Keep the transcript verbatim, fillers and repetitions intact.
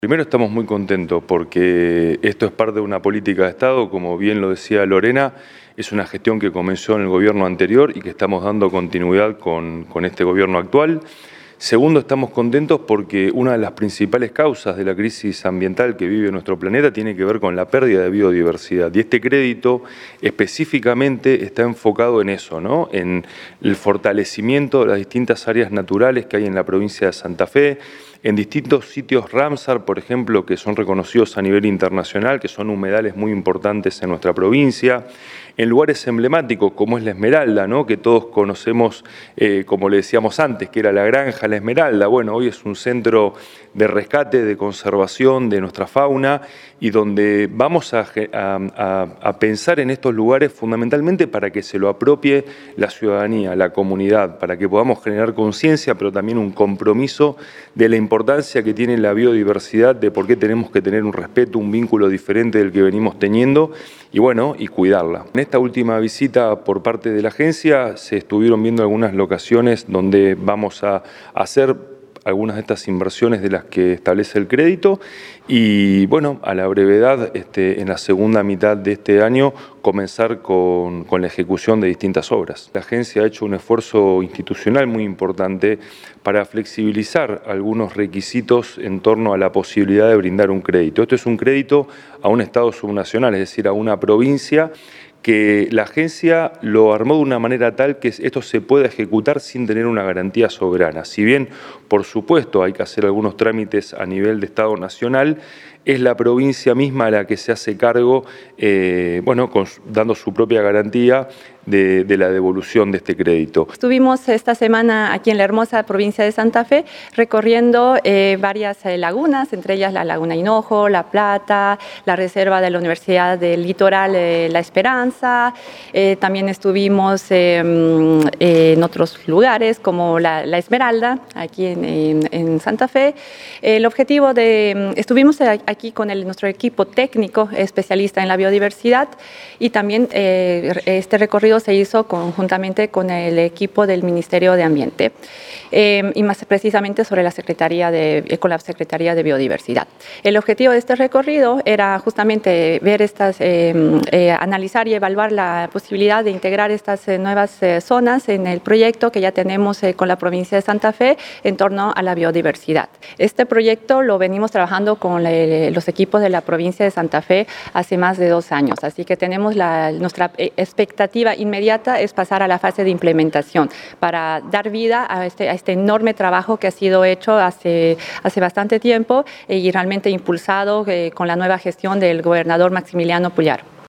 Primero estamos muy contentos porque esto es parte de una política de Estado, como bien lo decía Lorena, es una gestión que comenzó en el gobierno anterior y que estamos dando continuidad con, con este gobierno actual. Segundo, estamos contentos porque una de las principales causas de la crisis ambiental que vive nuestro planeta tiene que ver con la pérdida de biodiversidad. Y este crédito específicamente está enfocado en eso, ¿no? En el fortalecimiento de las distintas áreas naturales que hay en la provincia de Santa Fe, en distintos sitios Ramsar, por ejemplo, que son reconocidos a nivel internacional, que son humedales muy importantes en nuestra provincia, en lugares emblemáticos como es La Esmeralda, ¿no? Que todos conocemos, eh, como le decíamos antes, que era la granja La Esmeralda. Bueno, hoy es un centro de rescate, de conservación de nuestra fauna y donde vamos a, a, a pensar en estos lugares fundamentalmente para que se lo apropie la ciudadanía, la comunidad, para que podamos generar conciencia, pero también un compromiso de la importancia que tiene la biodiversidad, de por qué tenemos que tener un respeto, un vínculo diferente del que venimos teniendo y bueno, y cuidarla. En esta última visita por parte de la agencia se estuvieron viendo algunas locaciones donde vamos a hacer algunas de estas inversiones de las que establece el crédito y bueno, a la brevedad, este, en la segunda mitad de este año, comenzar con, con la ejecución de distintas obras. La agencia ha hecho un esfuerzo institucional muy importante para flexibilizar algunos requisitos en torno a la posibilidad de brindar un crédito. Esto es un crédito a un estado subnacional, es decir, a una provincia que la agencia lo armó de una manera tal que esto se pueda ejecutar sin tener una garantía soberana. Si bien, por supuesto, hay que hacer algunos trámites a nivel de Estado nacional, es la provincia misma la que se hace cargo, eh, bueno, con, dando su propia garantía de, de la devolución de este crédito. Estuvimos esta semana aquí en la hermosa provincia de Santa Fe recorriendo eh, varias eh, lagunas, entre ellas la Laguna Hinojo, La Plata, la reserva de la Universidad del Litoral eh, La Esperanza. Eh, también estuvimos eh, en otros lugares como la, la Esmeralda, aquí en, en, en Santa Fe. El objetivo de... Estuvimos aquí con el, nuestro equipo técnico especialista en la biodiversidad y también eh, este recorrido se hizo conjuntamente con el equipo del Ministerio de Ambiente eh, y más precisamente sobre la Secretaría de, con la Secretaría de Biodiversidad. El objetivo de este recorrido era justamente ver estas, eh, eh, analizar y evaluar la posibilidad de integrar estas eh, nuevas eh, zonas en el proyecto que ya tenemos eh, con la provincia de Santa Fe en torno a la biodiversidad. Este proyecto lo venimos trabajando con la, los equipos de la provincia de Santa Fe hace más de dos años, así que tenemos la, nuestra expectativa inmediata es pasar a la fase de implementación para dar vida a este, a este enorme trabajo que ha sido hecho hace, hace bastante tiempo y realmente impulsado eh, con la nueva gestión del gobernador Maximiliano Puyaro.